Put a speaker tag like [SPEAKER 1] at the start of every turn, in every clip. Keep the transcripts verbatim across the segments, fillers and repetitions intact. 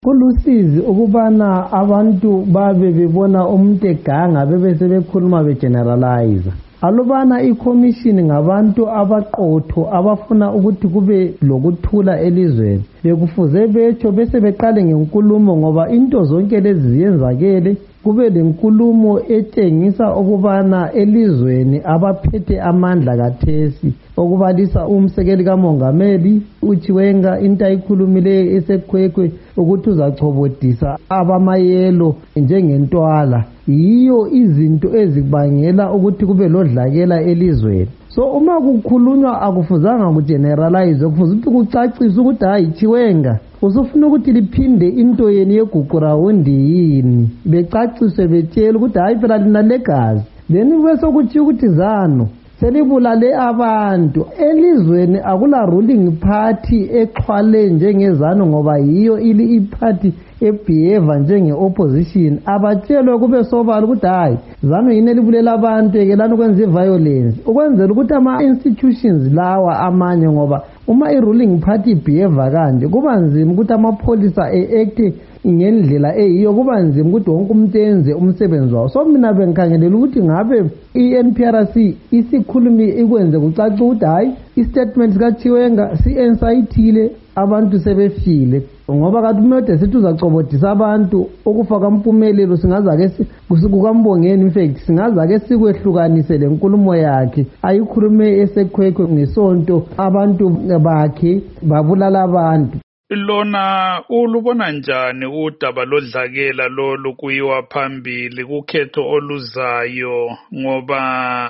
[SPEAKER 1] Kulusizi ukubana abantu babe bebona umuntu eganga bebe sebekhuluma begeneralize. Alubana iCommission ngabantu abaqotho abafuna ukuthi kube lokuthula elizweni. Bekufuze becho bese beqale ngenkulumo ngoba into zonke lezi ziyenzakele kube lenkulumo etshengisa ukubana elizweni abaphethe amandla kathesi okubalisa umsekeli kamongameli uChiwenga into ayikhulumileyo esekhwekhwe ukuthi uzachobodisa abamayelo njengentwala. Yiyo izinto ezibangela ukuthi kube lodlakela elizweni. So uma kukhulunywa akufuzanga kugeneralize, kufuze ukuthi kucacise ukuthi hayi Chiwenga usufuna ukuthi liphinde into yeni yegugurawundi yini, becacise betshela ukuthi hayi phela lina legazi. Then bese kuthi ukuthi zano selibulale abantu elizweni, akula ruling party exhwale njengezano ngoba yiyo ili iparty ebehave njenge opposition. Abatshelwe kube sobala ukuthi hayi zano yini elibulela abantu ekelana ukwenza violence ukwenzela ukuthi ama institutions lawa amanye, ngoba uma i-ruling party behave kanje kuba nzima ukuthi amapolisa e-act ngendlela eyiyo, kuba nzima ukuthi wonke umuntu enze umsebenzi wawo. So mina bengikhangelela ukuthi ngabe i-N P R C isikhulumi ikwenze kucaca ukuthi hayi i-statement kaChiwenga si-ensayithile abantu sebefile, ngoba kanti umede sithi uzacobodisa abantu okufaka impumelelo singaza ke kukamBongeni. In fact singaza ke sikwehlukanise lenkulumo yakhe ayikhulume esekhwekhwe ngesonto abantu bakhe babulala abantu.
[SPEAKER 2] Lona ulubona njani udaba lodlakela lolu kuyiwa phambili kukhetho oluzayo, ngoba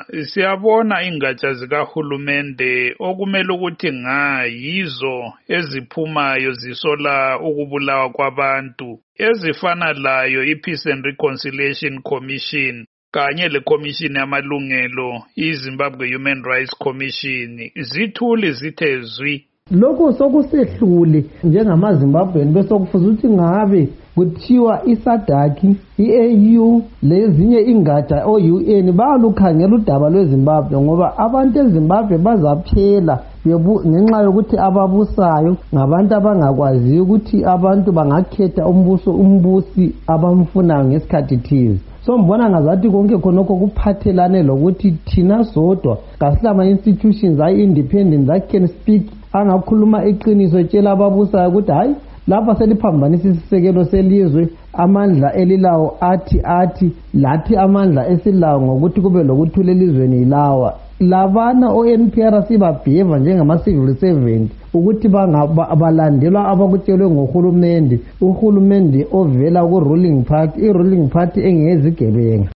[SPEAKER 2] siyabona ingatsha zikahulumende okumele ukuthi nga yizo eziphumayo zisola ukubulawa kwabantu, ezifana layo i-Peace and Reconciliation Commission kanye le-Commission yamalungelo, i-Zimbabwe Human Rights Commission, zithuli zithe zwi.
[SPEAKER 1] Lokho sokusehlule njengamaZimbabweni bese kufuze ukuthi ngabe kuthiwa iSADC, i-A U lezinye ingatsha o-U N balukhangela udaba lweZimbabwe, ngoba abantu eZimbabwe bazaphela ngenxa yokuthi ababusayo ngabantu abangakwaziyo ukuthi abantu bangakhetha umbuso umbusi abamfunayo ngesikhathi thize. So mbona ngazathi konke khonokho kuphathelane lokuthi thina sodwa kasilama institutions ayi-independent that can speak, angakhuluma iqiniso etshela ababusayo ukuthi hayi lapha seliphambanisa isisekelo selizwe, amandla elilawo athi athi lathi amandla esilawo ngokuthi kube lokuthula elizweni ilawa. Labana o-N P R C babheva njengama-civil servant ukuthi balandelwa abakutshelwe ngohulumende, uhulumende ovela ku-ruling party, i-ruling party engeyezigebenga.